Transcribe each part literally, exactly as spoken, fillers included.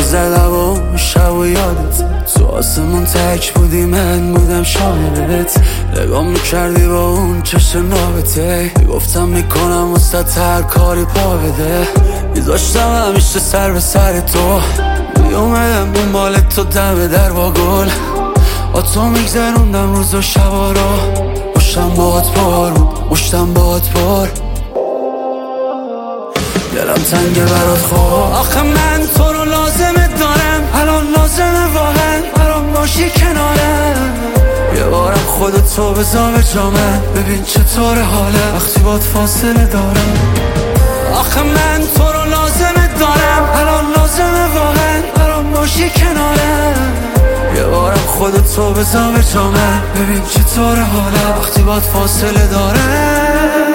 میزدم و اون شب و یادت تو آسمون تک بودی، من بودم شاهدت. نگاه میکردی با اون چشم نابته، میگفتم میکنم وسط هر کاری پا بده. میذاشتم همیشه سر به سر تو، میومدم دنبال تو دم در با گل. با تو میگذروندم روز و شبا رو، مشتم باهات پر بود، مشتم باهات پر. دلم تنگه برات خواه، آخه من تو رو لازمت دارم. الان لازمه واقعا برام باشی کنارم. یه بارم خودتو بذار به جا من، ببین چطور حاله وقتی باد فاصله دارم. آخه من تو رو لازمت دارم. الان لازمه واقعا برام باشی کنارم. یه بارم خودتو بذار به جا من، ببین چطور حاله وقتی باد فاصله دارم.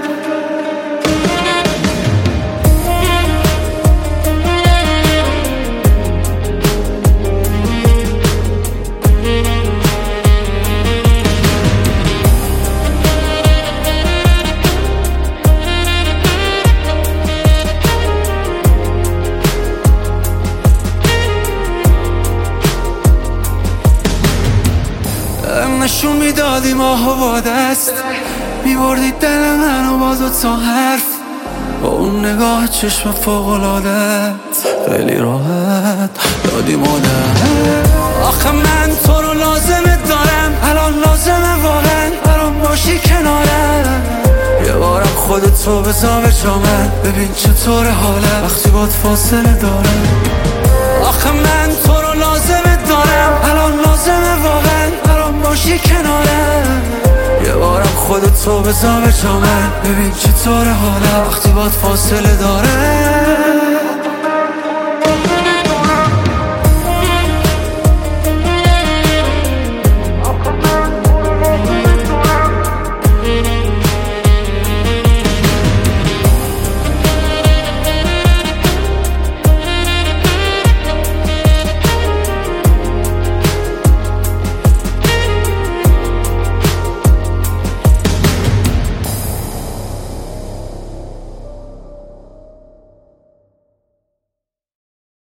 نشون میدادی ماهو با دست، میبردی دل منو با دو تا حرف. با اون نگاه چشم فوق‌العادت خیلی راحت دادی مادر. آخه من تو رو لازمت دارم. الان لازمه واقعا برام باشی کنارم. یه بارم خودتو بذار به جا من، ببین چطور حاله وقتی باد فاصله دارم. آخه من تو رو لازمت دارم. الان لازمه واقعا برام باشی کنارم. یه بارم خودتو بذار به جا من، ببین چطور حاله وقتی باد فاصله داره.